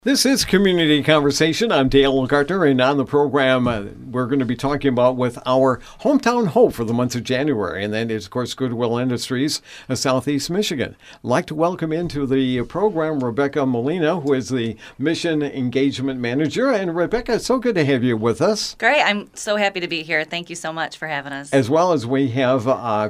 This is Community Conversation. I'm Dale Gartner, and on the program, we're going to be talking about with our hometown hope for the month of January, and that is, of course, Goodwill Industries of Southeast Michigan. I'd like to welcome into the program Rebecca Molina, who is the Mission Engagement Manager. And Rebecca, it's so good to have you with us. Great. I'm so happy to be here. Thank you so much for having us. As well as we have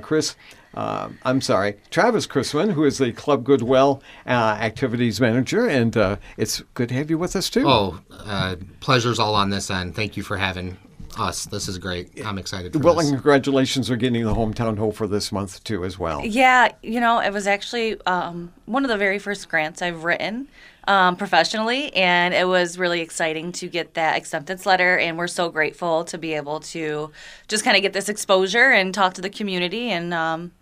Travis Chrisman, who is the Club Goodwill Activities Manager, and it's good to have you with us, too. Pleasure's all on this end. Thank you for having us. This is great. I'm excited for Well, this. and congratulations for getting the Hometown Hope for this month, too, as well. Yeah, it was actually one of the very first grants I've written professionally, and it was really exciting to get that acceptance letter, and we're so grateful to be able to just kind of get this exposure and talk to the community, and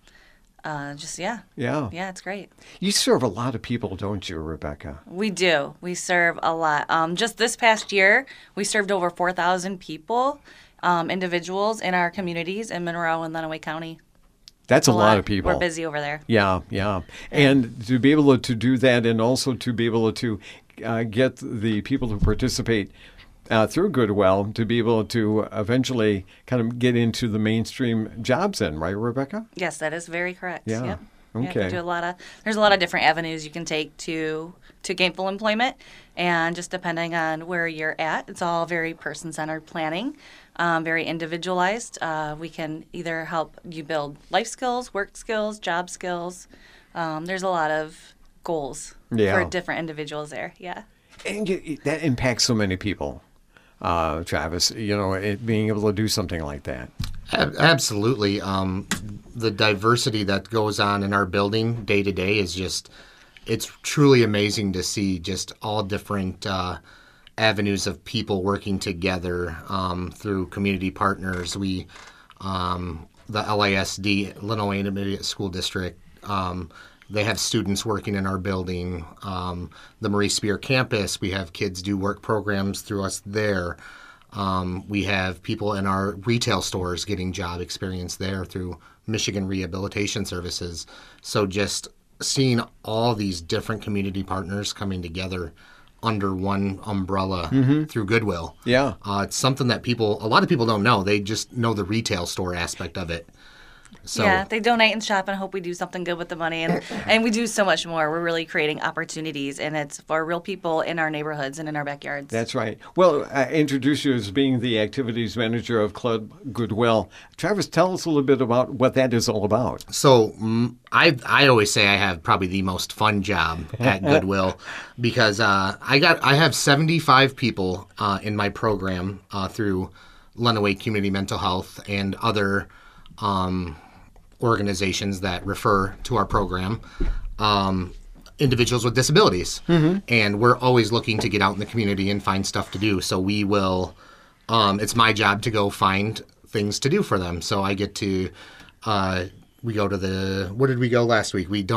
Yeah, it's great. You serve a lot of people, don't you, Rebecca? We do. We serve a lot. Just this past year, we served over 4,000 people, individuals in our communities in Monroe and Lenawee County. That's a lot of people. We're busy over there. Yeah. And to be able to do that, and also to be able to get the people who participate through Goodwill to be able to eventually kind of get into the mainstream jobs in, right, Rebecca? Yes, that is very correct. Yeah. Yep. Okay. Yeah, there's a lot of different avenues you can take to gainful employment, and just depending on where you're at, it's all very person-centered planning, very individualized. We can either help you build life skills, work skills, job skills. There's a lot of goals for different individuals there. Yeah. And that impacts so many people. Travis, being able to do something like that. Absolutely. The diversity that goes on in our building day to day is it's truly amazing to see just all different avenues of people working together through community partners. The LISD, Lenawee Intermediate School District, they have students working in our building. The Marie Spear campus, we have kids do work programs through us there. We have people in our retail stores getting job experience there through Michigan Rehabilitation Services. So just seeing all these different community partners coming together under one umbrella through Goodwill. Yeah. It's something that a lot of people don't know. They just know the retail store aspect of it. So, yeah, they donate and shop and hope we do something good with the money. And we do so much more. We're really creating opportunities, and it's for real people in our neighborhoods and in our backyards. That's right. Well, I introduce you as being the activities manager of Club Goodwill. Travis, tell us a little bit about what that is all about. So I always say I have probably the most fun job at Goodwill because I have 75 people in my program through Lenawee Community Mental Health and other organizations that refer to our program, individuals with disabilities. And we're always looking to get out in the community and find stuff to do. So we will, it's my job to go find things to do for them. So I get to, we go to where did we go last week? We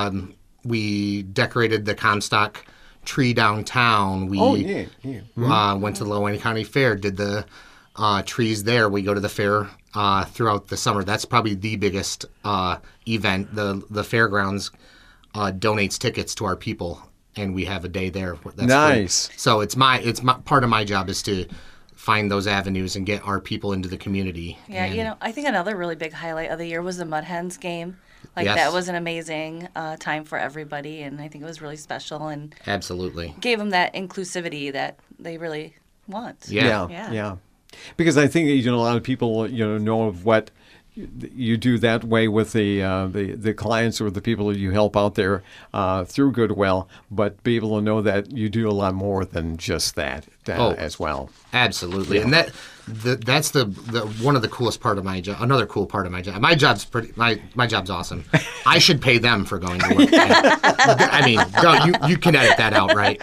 decorated the Comstock tree downtown. We went to the Lenawee County Fair, did the trees there. We go to the fair throughout the summer. That's probably the biggest event. The fairgrounds donates tickets to our people, and we have a day there. That's nice. Free. So it's part of my job is to find those avenues and get our people into the community. Yeah, I think another really big highlight of the year was the Mud Hens game. Yes. That was an amazing time for everybody, and I think it was really special and absolutely gave them that inclusivity that they really want. Yeah. Because I think a lot of people know of what you do that way with the clients or the people that you help out there through Goodwill, but be able to know that you do a lot more than just that as well. Absolutely, and that's the one of the coolest part of my job. Another cool part of my job. My job's awesome. I should pay them for going to work. I mean, you can edit that out, right?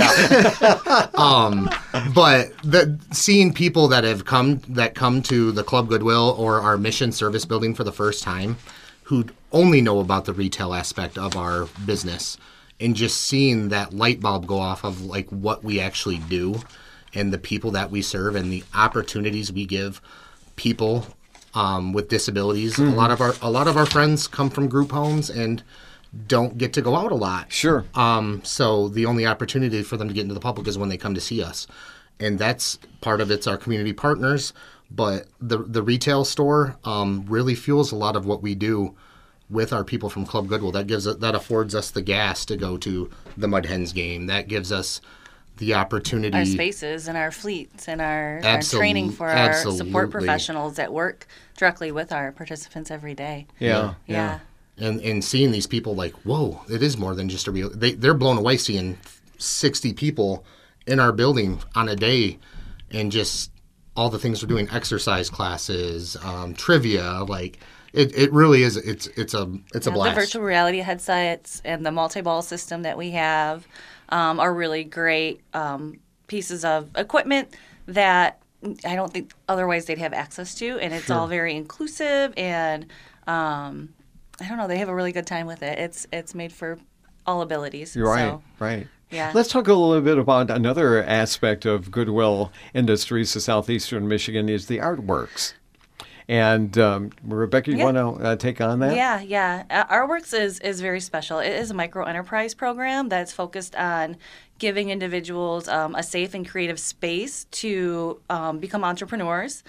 Yeah. But seeing people that come to the Club Goodwill or our mission service building for the first time, who only know about the retail aspect of our business, and just seeing that light bulb go off of like what we actually do and the people that we serve and the opportunities we give people with disabilities. A lot of our friends come from group homes, and don't get to go out a lot. Sure. So the only opportunity for them to get into the public is when they come to see us. And that's part of it's our community partners. But the retail store really fuels a lot of what we do with our people from Club Goodwill. That affords us the gas to go to the Mud Hens game. That gives us the opportunity. Our spaces and our fleets and our training for our support professionals that work directly with our participants every day. Yeah. And seeing these people like, whoa, it is more than just a real. They're blown away seeing 60 people in our building on a day, and just all the things we're doing, exercise classes, trivia, like. It really is. It's a blast. The virtual reality headsets and the multi-ball system that we have are really great pieces of equipment that I don't think otherwise they'd have access to, and it's all very inclusive, and I don't know, they have a really good time with it. It's made for all abilities. Right. Yeah. Let's talk a little bit about another aspect of Goodwill Industries of Southeastern Michigan is the artworks. And Rebecca, you want to take on that? Yeah. Artworks is very special. It is a micro enterprise program that's focused on giving individuals a safe and creative space to become entrepreneurs.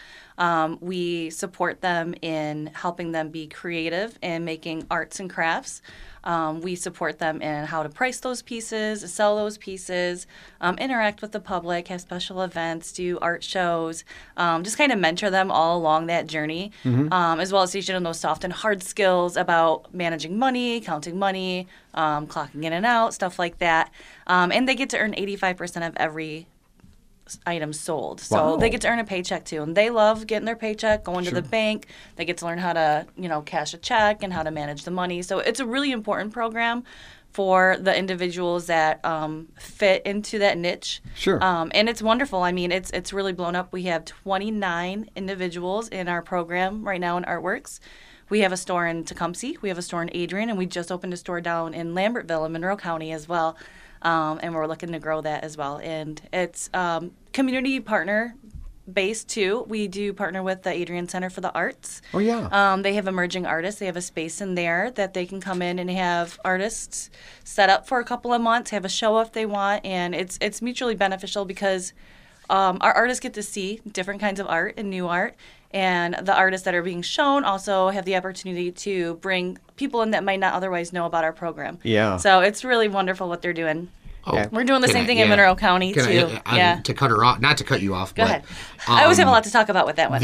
We support them in helping them be creative and making arts and crafts. We support them in how to price those pieces, sell those pieces, interact with the public, have special events, do art shows, just kind of mentor them all along that journey, as well as teaching them those soft and hard skills about managing money, counting money, clocking in and out, stuff like that. And they get to earn 85% of every items sold. So they get to earn a paycheck too. And they love getting their paycheck, going to the bank. They get to learn how to, cash a check and how to manage the money. So it's a really important program for the individuals that fit into that niche. Sure. And it's wonderful. I mean, it's really blown up. We have 29 individuals in our program right now in Artworks. We have a store in Tecumseh. We have a store in Adrian. And we just opened a store down in Lambertville in Monroe County as well. And we're looking to grow that as well. And it's community partner based too. We do partner with the Adrian Center for the Arts. Oh, yeah. They have emerging artists. They have a space in there that they can come in and have artists set up for a couple of months, have a show if they want. And it's mutually beneficial because our artists get to see different kinds of art and new art. And the artists that are being shown also have the opportunity to bring people in that might not otherwise know about our program. Yeah. So it's really wonderful what they're doing. Oh, We're doing the same thing in Monroe County, too. To cut her off, not to cut you off. Go ahead. I always have a lot to talk about with that one.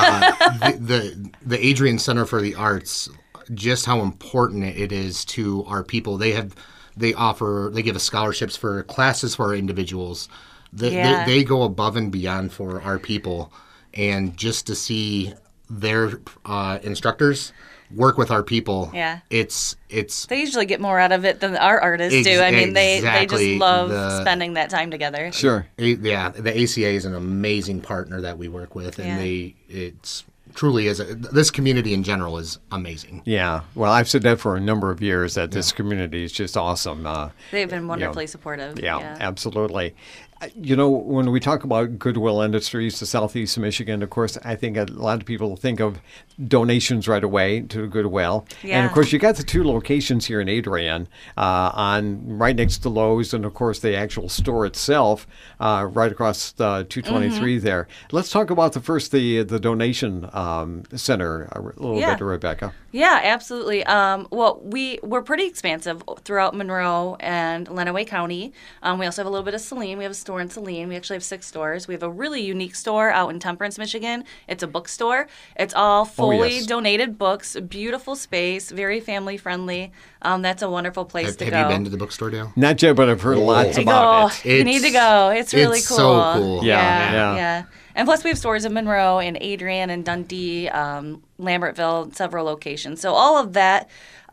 The Adrian Center for the Arts, just how important it is to our people. They give us scholarships for classes for our individuals. They go above and beyond for our people. And just to see their instructors work with our people, it's they usually get more out of it than our artists do. I mean, they just love spending that time together. Sure. The ACA is an amazing partner that we work with, and it's truly is. This community in general is amazing. Yeah. Well, I've said that for a number of years that this community is just awesome. They've been wonderfully supportive. Yeah, absolutely. When we talk about Goodwill Industries to Southeast Michigan, of course, I think a lot of people think of donations right away to Goodwill. Yeah. And, of course, you got the two locations here in Adrian, right next to Lowe's, and, of course, the actual store itself right across the 223 there. Let's talk about the donation center a little bit, Rebecca. Yeah, absolutely. Well, we're pretty expansive throughout Monroe and Lenawee County. We also have a little bit of Saline. We have a store in Saline. We actually have 6 stores. We have a really unique store out in Temperance, Michigan. It's a bookstore. It's all fully donated books, beautiful space, very family friendly. That's a wonderful place to go. Have you been to the bookstore, Dale? Not yet, but I've heard lots about it. You need to go. It's really cool. So cool. Yeah. And plus we have stores in Monroe and Adrian and Dundee, Lambertville, several locations. So all of that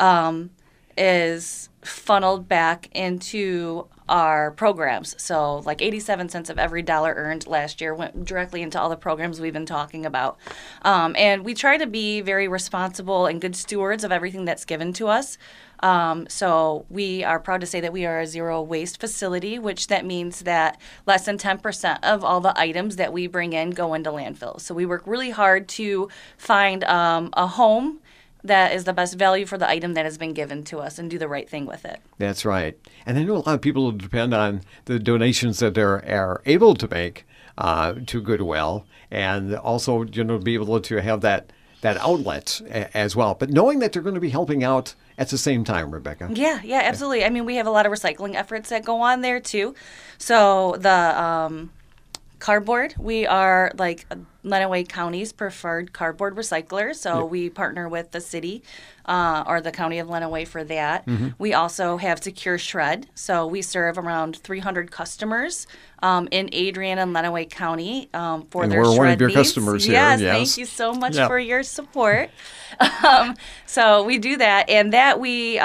is funneled back into our programs. So like 87 cents of every dollar earned last year went directly into all the programs we've been talking about. And we try to be very responsible and good stewards of everything that's given to us. So we are proud to say that we are a zero waste facility, which that means that less than 10% of all the items that we bring in go into landfills. So we work really hard to find a home that is the best value for the item that has been given to us and do the right thing with it. That's right. And I know a lot of people depend on the donations that they're able to make to Goodwill, and also, be able to have that outlet as well. But knowing that they're going to be helping out at the same time, Rebecca. Yeah, absolutely. I mean, we have a lot of recycling efforts that go on there too. So the cardboard, we are like Lenawee County's preferred cardboard recycler. So we partner with the city or the county of Lenawee for that. We also have Secure Shred. So we serve around 300 customers in Adrian and Lenawee County for And their we're shred one of your needs. customers here, Yes, yes. thank you so much Yep. for your support. So we do that, and that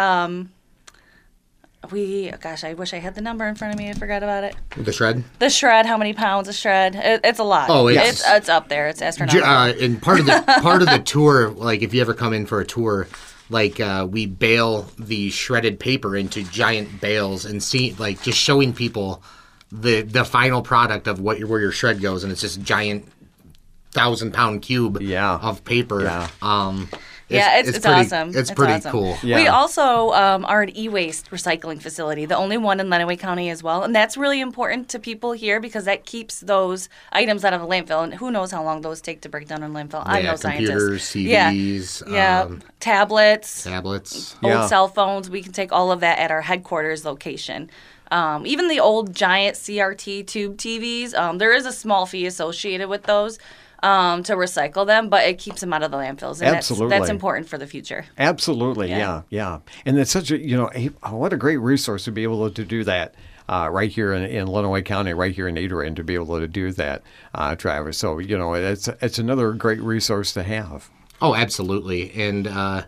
gosh, I wish I had the number in front of me. I forgot about it. The shred. The shred, how many pounds of shred? It's a lot. Oh, it's up there. It's astronomical. And part of the tour, like if you ever come in for a tour, like we bale the shredded paper into giant bales and see, like, just showing people the final product of where your shred goes, and it's just giant 1,000-pound cube of paper. Yeah. It's pretty, awesome. It's pretty awesome. cool. Yeah. We also are an e-waste recycling facility, the only one in Lenawee County as well. And that's really important to people here because that keeps those items out of a landfill. And who knows how long those take to break down in landfill. I'm no computers, scientist. CDs, tablets, old cell phones. We can take all of that at our headquarters location. Even the old giant CRT tube TVs, there is a small fee associated with those. To recycle them, but it keeps them out of the landfills. And Absolutely. That's important for the future. Absolutely, yeah. And it's such what a great resource to be able to do that right here in Lenawee County, right here in Adrian, to be able to do that, Travis. So, it's another great resource to have. Oh, absolutely. And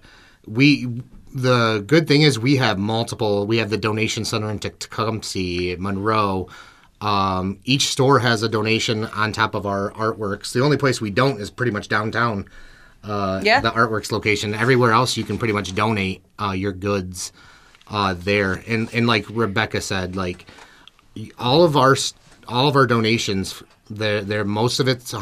the good thing is we have multiple. We have the donation center in Tecumseh, Monroe. Each store has a donation on top of our artworks. The only place we don't is pretty much downtown, the artworks location. Everywhere else, you can pretty much donate your goods there. And like Rebecca said, like all of our donations, they're most of it's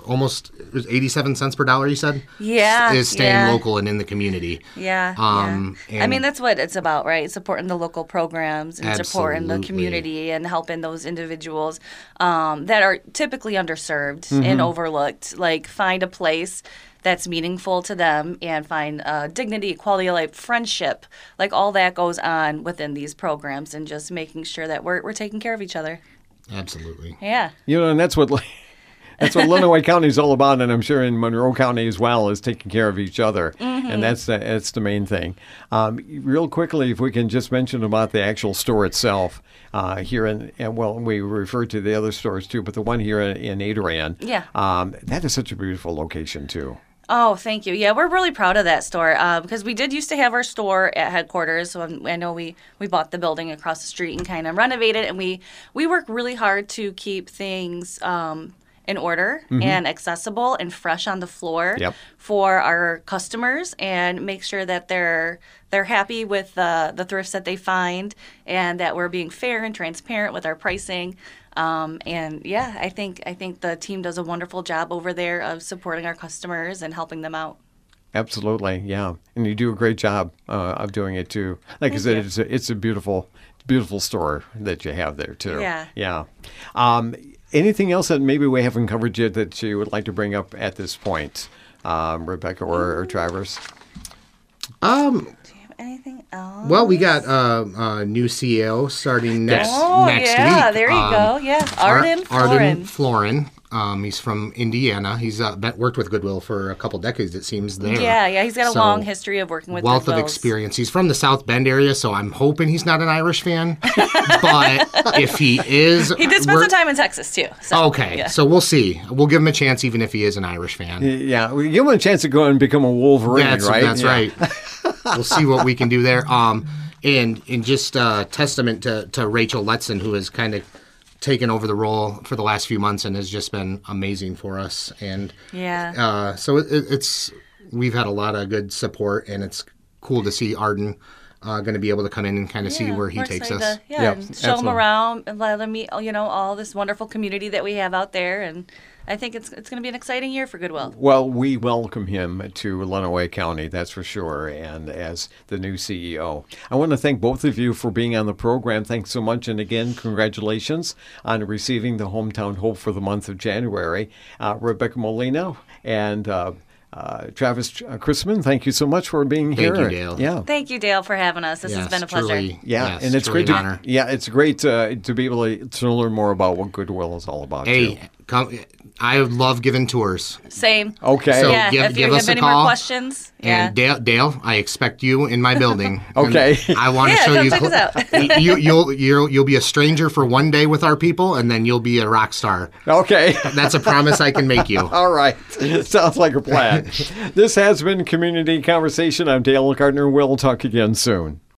87 cents per dollar. You said, is staying local and in the community. I mean, that's what it's about, right? Supporting the local programs and supporting the community and helping those individuals that are typically underserved and overlooked. Like, find a place that's meaningful to them and find dignity, quality of life, friendship, like all that goes on within these programs, and just making sure that we're taking care of each other. Absolutely. Yeah. And that's what Lenawee County is all about, and I'm sure in Monroe County as well, is taking care of each other, and that's the main thing. Real quickly, if we can just mention about the actual store itself here we refer to the other stores too, but the one here in Adrian, that is such a beautiful location too. Oh, thank you. Yeah, we're really proud of that store because we did used to have our store at headquarters. So I know we bought the building across the street and kind of renovated, and we work really hard to keep things in order and accessible and fresh on the floor for our customers, and make sure that they're happy with the thrifts that they find, and that we're being fair and transparent with our pricing. I think the team does a wonderful job over there of supporting our customers and helping them out. Absolutely, yeah, and you do a great job of doing it too. Like I said, it's a beautiful store that you have there too. Yeah. Anything else that maybe we haven't covered yet that you would like to bring up at this point, Rebecca or Travers? Do you have anything else? Well, we got a new CEO starting next week. There you go. Yeah, Arden Florin. He's from Indiana. He's worked with Goodwill for a couple decades, it seems, there. Yeah. He's got a long history of working with wealth Goodwills. of experience. He's from the South Bend area, so I'm hoping he's not an Irish fan. But if he is... He did spend some time in Texas, too. So, okay, so we'll see. We'll give him a chance, even if he is an Irish fan. Yeah, we give him a chance to go and become a Wolverine, right? That's right. We'll see what we can do there. And just testament to Rachel Letson, who has kind of taken over the role for the last few months and has just been amazing for us. And so we've had a lot of good support, and it's cool to see Arden going to be able to come in and kind of see where he takes us. And show him around and let him meet, all this wonderful community that we have out there. And I think it's going to be an exciting year for Goodwill. Well, we welcome him to Lenawee County, that's for sure, and as the new CEO. I want to thank both of you for being on the program. Thanks so much. And again, congratulations on receiving the Hometown Hope for the month of January. Rebecca Molina and Travis Chrisman, thank you so much for being here. Thank you, Dale. Yeah. Thank you, Dale, for having us. This has been a pleasure. Truly, Yeah, yes, and it's truly great an honor. it's great to be able to learn more about what Goodwill is all about. too. Hey, I love giving tours. Same. Okay. So Yeah, give if you us have a any more call. questions, And Dale, I expect you in my building. Okay. And I want to Yeah, show come you. check us out. You'll be a stranger for one day with our people, and then you'll be a rock star. Okay. That's a promise I can make you. All right. Sounds like a plan. This has been Community Conversation. I'm Dale Gardner. We'll talk again soon.